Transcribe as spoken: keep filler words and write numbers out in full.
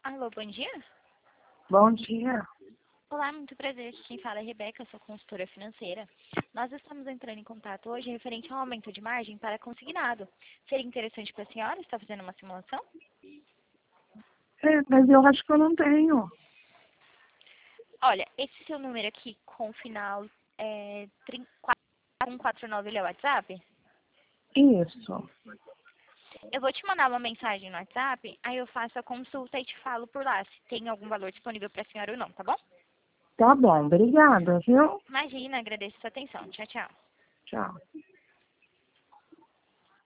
Alô, bom dia. Bom dia. Olá, muito prazer. Quem fala é Rebeca, eu sou consultora financeira. Nós estamos entrando em contato hoje referente ao aumento de margem para consignado. Seria interessante para a senhora estar fazendo uma simulação? É, mas eu acho que eu não tenho. Olha, esse seu número aqui com o final é quatro um quatro nove, ele é o WhatsApp? Isso. Eu vou te mandar uma mensagem no WhatsApp, aí eu faço a consulta e te falo por lá se tem algum valor disponível para a senhora ou não, tá bom? Tá bom, obrigada, viu? Imagina, agradeço a sua atenção. Tchau, tchau. Tchau.